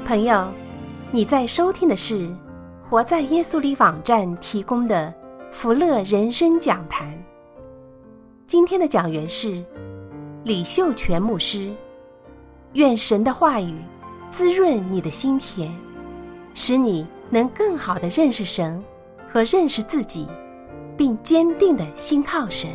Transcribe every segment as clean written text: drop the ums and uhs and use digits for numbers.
朋友，你在收听的是活在耶稣里网站提供的福乐人生讲坛。今天的讲员是李秀全牧师。愿神的话语滋润你的心田，使你能更好地认识神和认识自己，并坚定地信靠神。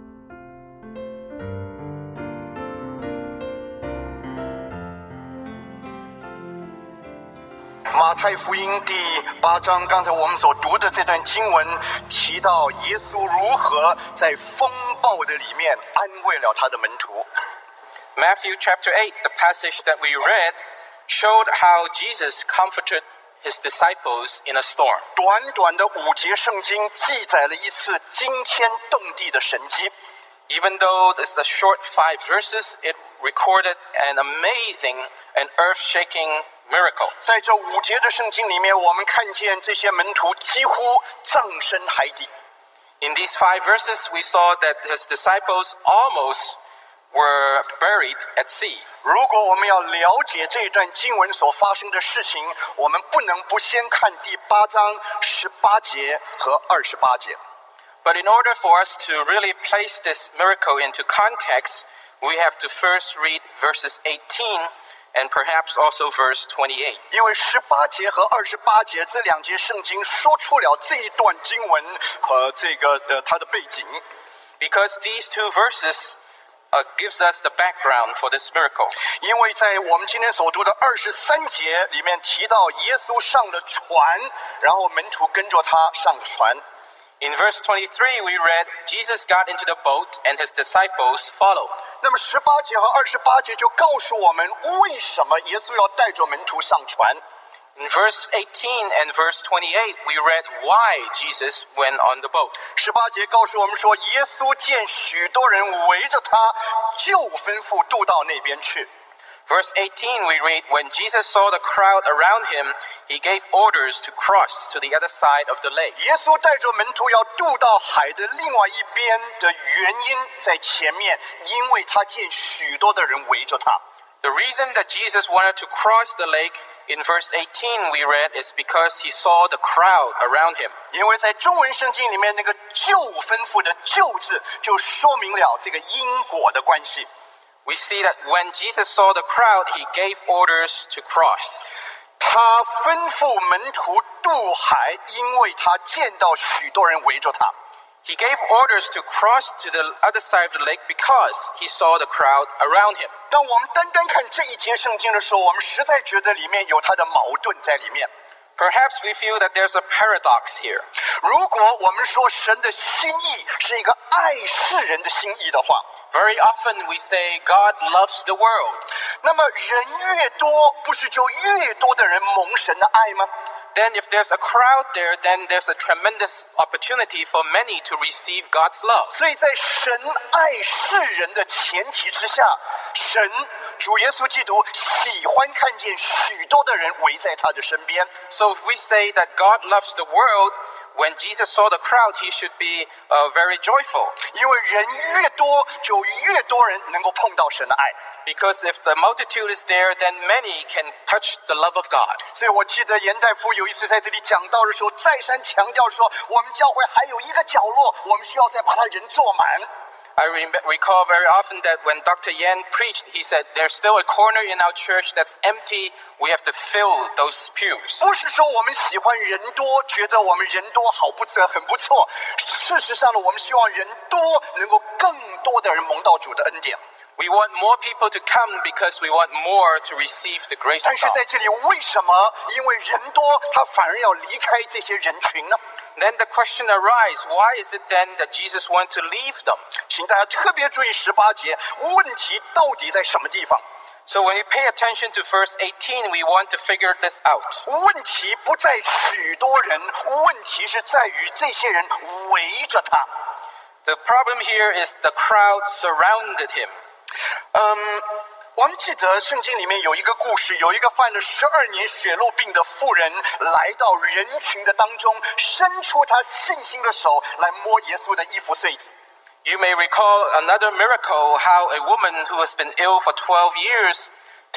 马太福音第8章，刚才我们所读的这段经文提到耶稣如何在风暴的里面安慰了他的门徒。 Matthew chapter 8, the passage that we read, showed how Jesus comforted his disciples in a storm. 短短的5节圣经记载了一次惊天动地的神迹。 Even though it's a short 5 verses, it recorded an amazing and earth-shaking miracle. 在这5节的圣经里面，我们看见这些门徒几乎葬身海底。 In these 5 verses, we saw that his disciples almost were buried at sea. 如果我们要了解这一段经文所发生的事情，我们不能不先看第8章18节和28节。 But in order for us to really place this miracle into context, we have to first read verses 18 and perhaps also verse 28. 因为18节和28节这2节圣经说出了这一段经文和它的背景。 Because these 2 verses gives us the background for this miracle. 因为在我们今天所读的23节里面提到耶稣上了船，然后门徒跟着他上了船。 In verse 23, we read, Jesus got into the boat and his disciples followed. 那么18节和28节就告诉我们为什么耶稣要带着门徒上船。 In verse 18 and verse 28, we read why Jesus went on the boat. 18节告诉我们说，耶稣见许多人围着他，就吩咐渡到那边去。 Verse 18, we read, when Jesus saw the crowd around him, he gave orders to cross to the other side of the lake. 耶稣带着门徒要渡到海的另外一边的原因在前面，因为他见许多的人围着他。 The reason that Jesus wanted to cross the lake in verse 18 we read is because he saw the crowd around him. 因为在中文圣经里面，那个就吩咐的就字就说明了这个因果的关系。 We see that when Jesus saw the crowd, he gave orders to cross. 他吩咐门徒渡海，因为他见到许多人围着他。 He gave orders to cross to the other side of the lake because he saw the crowd around him. 当我们单单看这一节圣经的时候，我们实在觉得里面有它的矛盾在里面。 Perhaps we feel that there's a paradox here. 如果我们说神的心意是一个爱世人的心意的话， Very often we say God loves the world. 那么人越多，不是就越多的人蒙神的爱吗？ Then if there's a crowd there, then there's a tremendous opportunity for many to receive God's love. 所以在神爱世人的前提之下，神主耶稣基督喜欢看见许多的人围在他的身边。 So if we say that God loves the world, when Jesus saw the crowd, he should be very joyful. 因为人越多，就越多人能够碰到神的爱。 Because if the multitude is there, then many can touch the love of God. 所以我记得严大夫有一次在这里讲道的时候，再三强调说，我们教会还有一个角落，我们需要再把它人坐满。 I recall very often that when Dr. Yan preached, he said, there's still a corner in our church that's empty. We have to fill those pews. 不是说我们喜欢人多，觉得我们人多很不错。事实上呢，我们希望人多，能够更多的人蒙到主的恩典。 We want more people to come because we want more to receive the grace of 但是 God. 在这里，为什么因为人多，他反而要离开这些人群呢？ Then the question arises, why is it then that Jesus wants to leave them? 请大家特别注意18节，问题到底在什么地方？ So when we pay attention to verse 18, we want to figure this out. 问题不在许多人，问题是在于这些人围着他。 The problem here is the crowd surrounded him. 我们记得圣经里面有一个故事，有一个犯了12年血漏病的妇人来到人群的当中，伸出他信心的手来摸耶稣的衣服穗子。 You may recall another miracle, how a woman who has been ill for 12 years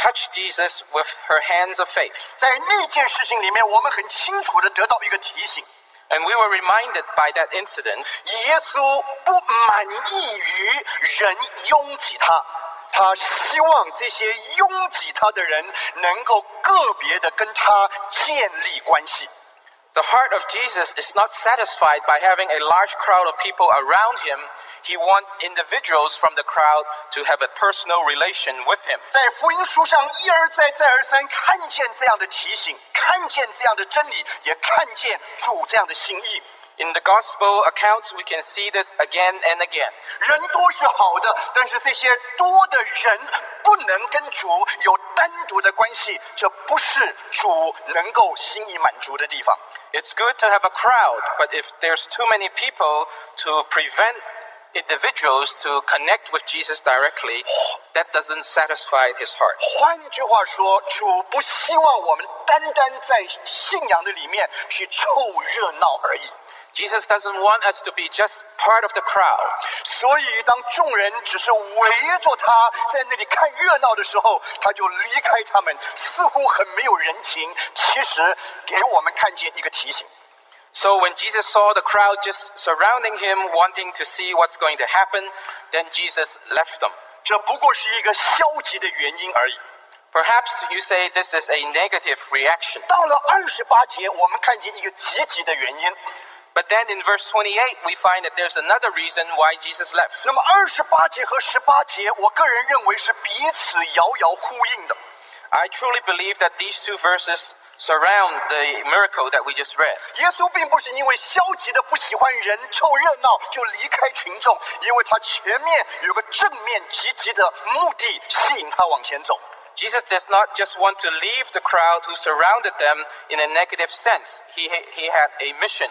touch Jesus with her hands of faith. 在那件事情里面，我们很清楚地得到一个提醒。 And we were reminded by that incident 耶稣不满意于人拥挤他，他希望这些拥挤他的人能够个别的跟他建立关系。 The heart of Jesus is not satisfied by having a large crowd of people around him. He wants individuals from the crowd to have a personal relation with him. 在福音书上一而再再而三看见这样的提醒，看见这样的真理，也看见主这样的心意。 In the gospel accounts, we can see this again and again. 人多是好的，但是这些多的人不能跟主有单独的关系，这不是主能够心意满足的地方。 It's good to have a crowd, but if there's too many people to prevent individuals to connect with Jesus directly, that doesn't satisfy his heart. 换句话说，主不希望我们单单在信仰的里面去凑热闹而已。 Jesus doesn't want us to be just part of the crowd. 所以当众人只是围着他在那里看热闹的时候，他就离开他们，似乎很没有人情，其实给我们看见一个提醒。 So when Jesus saw the crowd just surrounding him, wanting to see what's going to happen, then Jesus left them. 这不过是一个消极的原因而已。 Perhaps you say this is a negative reaction. 到了28节，我们看见一个积极的原因。 But then in verse 28, we find that there's another reason why Jesus left. 那么28节和18节，我个人认为是彼此遥遥呼应的。 I truly believe that these two verses surround the miracle that we just read. 耶稣并不是因为消极的不喜欢人凑热闹就离开群众，因为他前面有个正面积极的目的吸引他往前走。 Jesus does not just want to leave the crowd who surrounded them in a negative sense. He had a mission.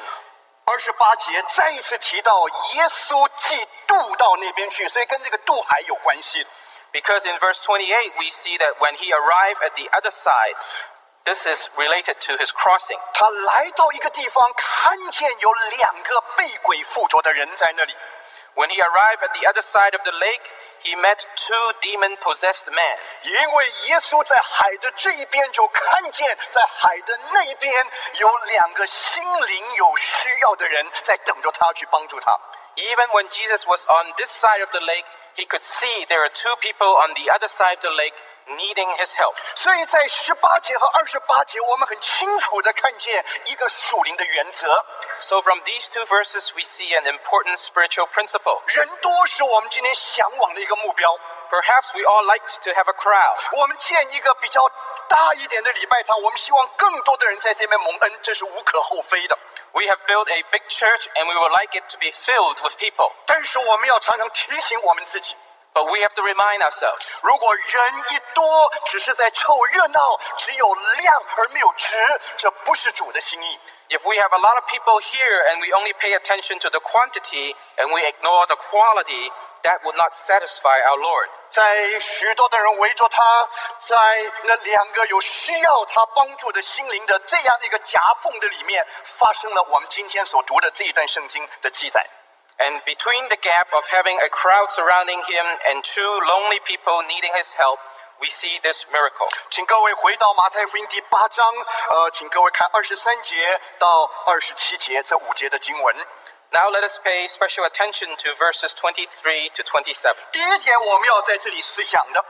28节再一次提到耶稣既渡到那边去，所以跟这个渡海有关系。 Because in verse 28, we see that when he arrived at the other side, this is related to his crossing. 他来到一个地方，看见有2个被鬼附着的人在那里。 When he arrived at the other side of the lake, he met 2 demon-possessed men. 因为耶稣在海的这一边，就看见在海的那一边有2个心灵有需要的人在等着他去帮助他。 Even when Jesus was on this side of the lake, he could see there are 2 people on the other side of the lake needing his help. 所以在18节和28节，我们很清楚地看见一个属灵的原则。 So from these 2 verses, we see an important spiritual principle. 人多是我们今天向往的一个目标。 Perhaps we all like to have a crowd. 我们建一个比较大一点的礼拜堂，我们希望更多的人在这边蒙恩，这是无可厚非的。 We have built a big church and we would like it to be filled with people. 但是我们要常常提醒我们自己， But we have to remind ourselves, 如果人一多，只是在凑热闹，只有量而没有质，这不是主的心意。 if we have a lot of people here and we only pay attention to the quantity and we ignore the quality, that would not satisfy our Lord. 在许多的人围着他，在那2个有需要他帮助的心灵的这样一个夹缝的里面，发生了我们今天所读的这一段圣经的记载。 And between the gap of having a crowd surrounding him and 2 lonely people needing his help, we see this miracle. 请各位回到马太福音第8章，请各位看23节到27节这5节的经文。 Now let us pay special attention to verses 23 to 27. 第一点我们要在这里思想的，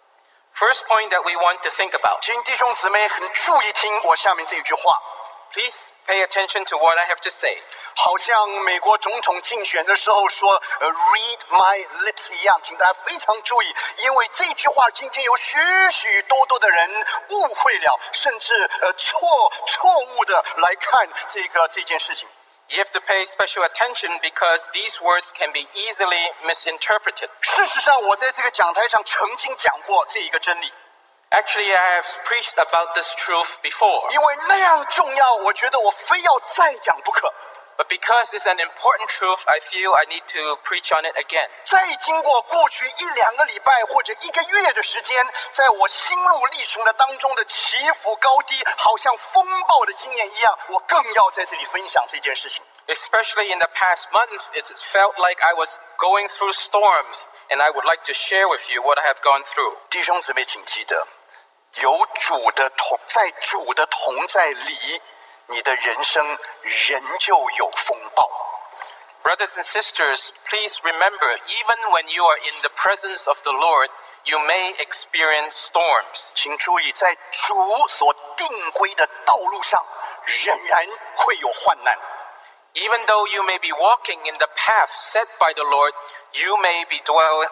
First point that we want to think about. 请弟兄姊妹很注意听我下面这一句话， Please pay attention to what I have to say. 好像美国总统竞选的时候说read my lips 一样，请大家非常注意，因为这句话今天有许许多多的人误会了，甚至错误的来看这件事情。 You have to pay special attention because these words can be easily misinterpreted. 事实上，我在这个讲台上曾经讲过这一个真理， Actually, I have preached about this truth before. 因为那样重要，我觉得我非要再讲不可。 But because it's an important truth, I feel I need to preach on it again. 在经过过去1-2个礼拜或者1个月的时间，在我心路历程的当中的起伏高低，好像风暴的经验一样，我更要在这里分享这件事情。 Especially in the past month, it felt like I was going through storms, and I would like to share with you what I have gone through. 弟兄姊妹，请记得， 有主的同在，主的同在里，你的人生仍旧有风暴。 Brothers and sisters, please remember, even when you are in the presence of the Lord, you may experience storms. 请注意，在主所定规的道路上，仍然会有患难。 Even though you may be walking in the path set by the Lord, you may be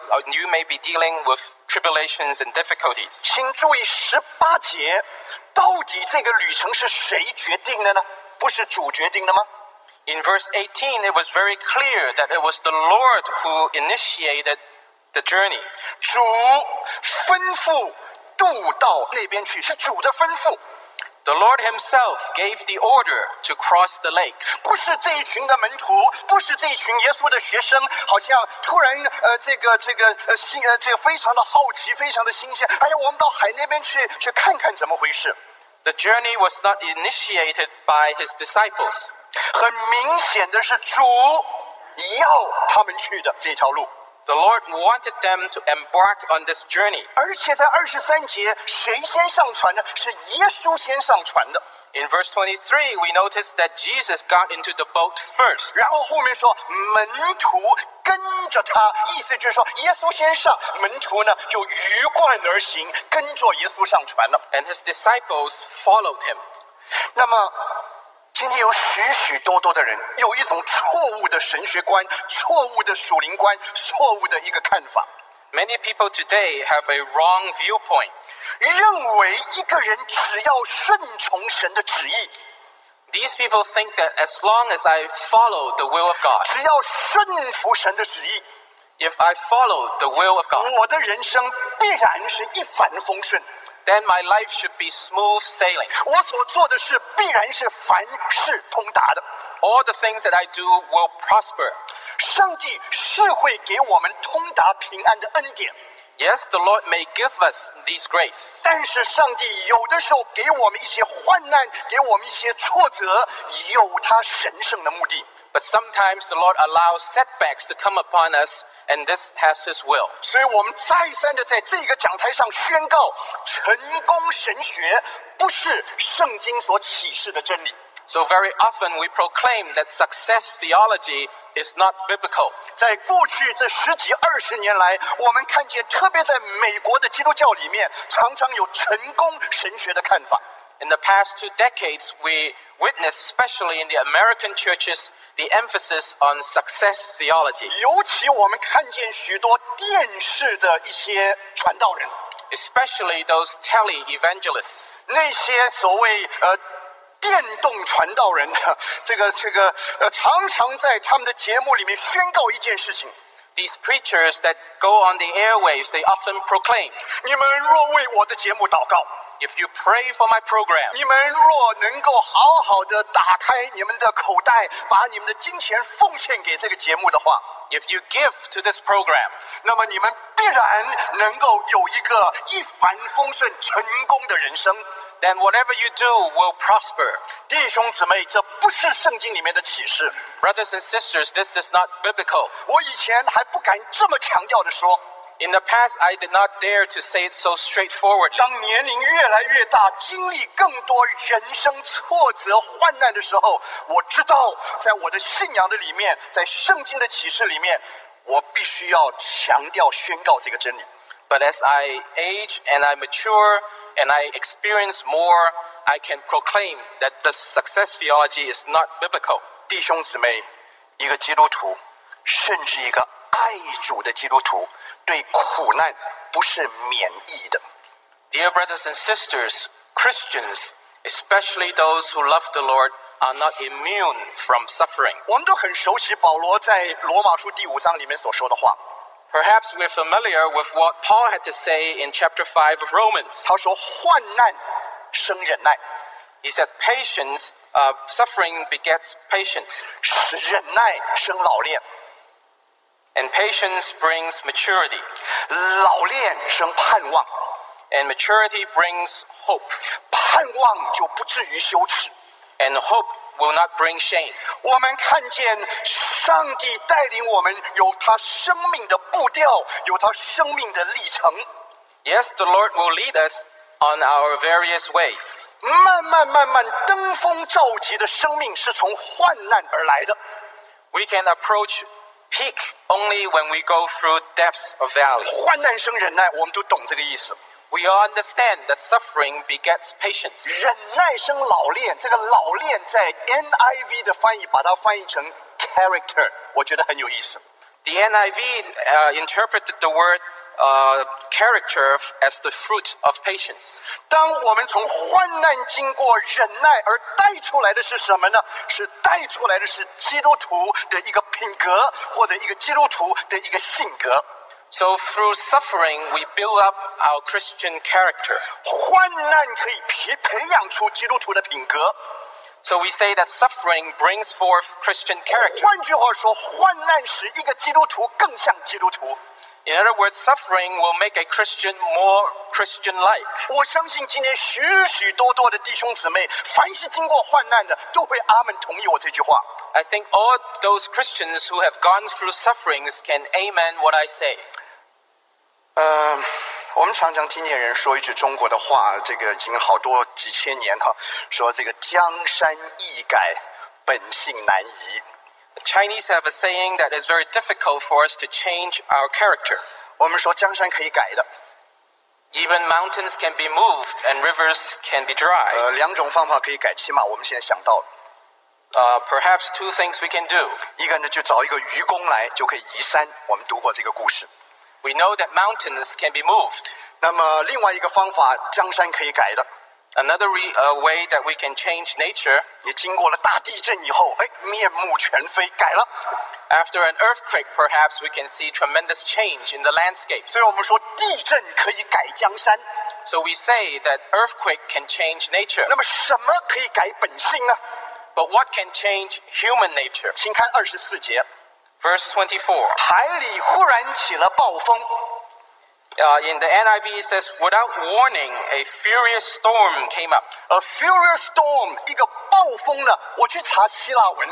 dealing with tribulations and difficulties. 请注意18节，到底这个旅程是谁决定的呢？不是主决定的吗？ In verse 18, it was very clear that it was the Lord who initiated the journey. 主吩咐渡到那边去，是主的吩咐。 The Lord himself gave the order to cross the lake. 不是这一群的门徒，不是这一群耶稣的学生，好像突然这个非常的好奇，非常的新鲜。哎呀，我们到海那边去看看怎么回事。 The journey was not initiated by his disciples. 很明显的是主要他们去的这条路。 The Lord wanted them to embark on this journey. 而且在23节，谁先上船呢？是耶稣先上船的。 In verse 23, we notice that Jesus got into the boat first. 然后后面说门徒跟着他，意思就是说耶稣先上，门徒呢就鱼贯而行，跟着耶稣上船了。 And his disciples followed him. 那么今天有许许多多的人有一种错误的神学观，错误的属灵观，错误的一个看法。 Many people today have a wrong viewpoint. 认为一个人只要顺从神的旨意， These people think that as long as I follow the will of God, 只要顺服神的旨意， if I follow the will of God, 我的人生必然是一帆风顺。 then my life should be smooth sailing. 我所做的事必然是凡事通达的。 All the things that I do will prosper. 上帝是会给我们通达平安的恩典， Yes, the Lord may give us these grace, 但是上帝有的时候给我们一些患难，给我们一些挫折，有他神圣的目的。 but sometimes the Lord allows setbacks to come upon us, and this has His will. 所以我们再三的在这个讲台上宣告，成功神学不是圣经所启示的真理。 So very often we proclaim that success theology is not biblical. 在过去这10几20年来，我们看见，特别在美国的基督教里面，常常有成功神学的看法。 In the past 2 decades, we witnessed, especially in the American churches, the emphasis on success theology, 尤其我们看见许多电视的一些传道人， especially those tele-evangelists. 那些所谓电动传道人，常常在他们的节目里面宣告一件事情： These preachers that go on the airwaves, they often proclaim, 你们若为我的节目祷告， if you pray for my program, 你们若能够好好的打开你们的口袋，把你们的金钱奉献给这个节目的话， if you give to this program, 那么你们必然能够有一个一帆风顺、成功的人生。 then whatever you do will prosper. 弟兄姊妹，这不是圣经里面的启示。 Brothers and sisters, this is not biblical. 我以前还不敢这么强调的说， In the past, I did not dare to say it so straightforwardly. 当年龄越来越大，经历更多人生挫折、患难的时候，我知道在我的信仰的里面，在圣经的启示里面，我必须要强调宣告这个真理。 But as I age and I mature and I experience more, I can proclaim that the success theology is not biblical. 弟兄姊妹，一个基督徒，甚至一个爱主的基督徒，对苦难不是免疫的。 Dear brothers and sisters, Christians, especially those who love the Lord, are not immune from suffering. 我们都很熟悉保罗在罗马书第5章里面所说的话。 Perhaps we're familiar with what Paul had to say in chapter 5 of Romans. 他说：“患难生忍耐， He said, suffering begets patience, 忍耐生老练， and patience brings maturity, 老练生盼望， and maturity brings hope, 盼望就不至于羞耻。” and hope will not bring shame. 我们看见上帝带领我们有他生命的步调，有他生命的历程。 Yes, the Lord will lead us on our various ways. 慢慢登峰造极的生命是从患难而来的。 We can approach peak only when we go through depths of valley. 患难生忍耐，我们都懂这个意思。 We all understand that suffering begets patience. 忍耐生老练，这个老练在 NIV 的翻译把它翻译成 character， 我觉得很有意思。 The NIV interpreted the word character as the fruit of patience. 当我们从患难经过忍耐而带出来的是什么呢？是带出来的是基督徒的一个品格，或者一个基督徒的一个性格。 So through suffering, we build up our Christian character. 患难可以培养出基督徒的品格。 So we say that suffering brings forth Christian character. 换句话说，患难使一个基督徒更像基督徒。 In other words, suffering will make a Christian more Christian-like. 我相信今天许多的弟兄姊妹，凡是经过患难的，都会阿门同意我这句话。 I think all those Christians who have gone through sufferings can amen what I say. 我们常常听见人说一句中国的话，这个已经好多几千年哈，说这个江山易改，本性难移。 The Chinese have a saying that is very difficult for us to change our character. 我们说江山可以改的。 Even mountains can be moved and rivers can be dry. 两种方法可以改，起码我们现在想到了。 Perhaps two things we can do. 一个呢，就找一个愚公来，就可以移山。我们读过这个故事。 We know that mountains can be moved. 那么另外一个方法，江山可以改的。 Another way that we can change nature. 也经过了大地震以后，面目全非，改了。 After an earthquake, perhaps we can see tremendous change in the landscape. 所以我们说地震可以改江山。 So we say that earthquake can change nature. 那么什么可以改本性呢？ But what can change human nature? 请看24节。 Verse 24. 海里忽然起了暴风。 In the NIV it says, without warning, a furious storm came up. A furious storm， 一个暴风呢？我去查希腊文。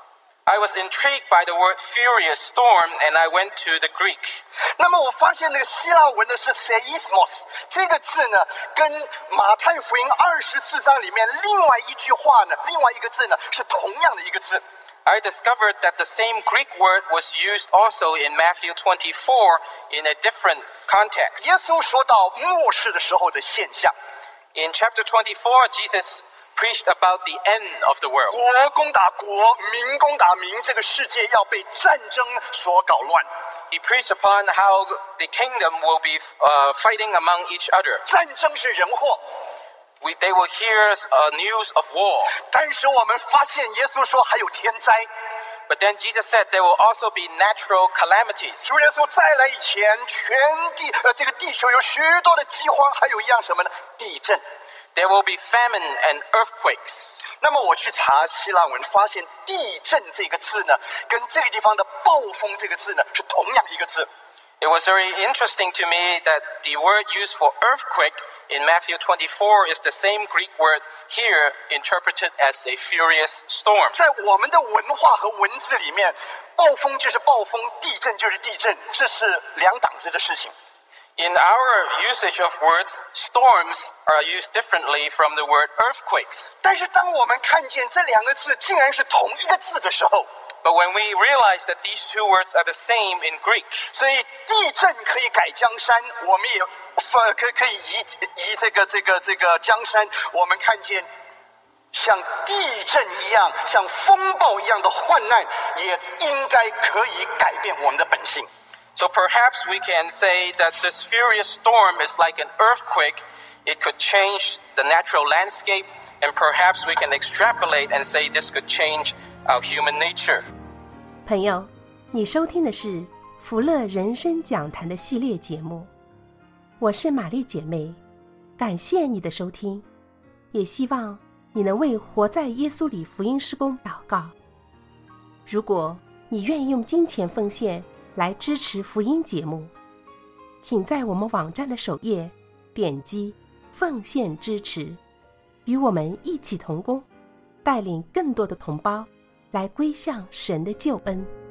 I was intrigued by the word furious storm, and I went to the Greek. 那么我发现那个希腊文的是 seismos， 这个字呢，跟马太福音24章里面另外一句话呢，另外一个字呢，是同样的一个字。 I discovered that the same Greek word was used also in Matthew 24 in a different context. 耶稣说到末世的时候的现象。 In chapter 24, Jesus preached about the end of the world. 国攻打国，民攻打民，这个世界要被战争所搞乱。 He preached upon how the kingdom will be fighting among each other. 战争是人祸。 They will hear news of war. 但是我们发现耶稣说还有天灾。 But then Jesus said there will also be natural calamities. 主耶稣再来以前，这个地球有许多的饥荒，还有一样什么呢？地震。 There will be famine and earthquakes. 那么我去查希腊文，发现地震这个字呢，跟这个地方的暴风这个字呢，是同样一个字。 It was very interesting to me that the word used for earthquake in Matthew 24 is the same Greek word here interpreted as a furious storm. 在我们的文化和文字里面，暴风就是暴风，地震就是地震，这是两档子的事情。 In our usage of words, storms are used differently from the word earthquakes. 但是当我们看见这两个字竟然是同一个字的时候， But when we realize that these two words are the same in Greek, 所以地震可以改江山，我们也可以移这个江山。我们看见像地震一样、像风暴一样的患难，也应该可以改变我们的本性。 so perhaps we can say that this furious storm is like an earthquake. It could change the natural landscape, and perhaps we can extrapolate and say this could change our human nature. 朋友，你收听的是福乐人生讲坛的系列节目，我是玛丽姐妹，感谢你的收听，也希望你能为活在耶稣里福音事工祷告。如果你愿意用金钱奉献来支持福音节目，请在我们网站的首页点击奉献支持，与我们一起同工，带领更多的同胞来归向神的救恩。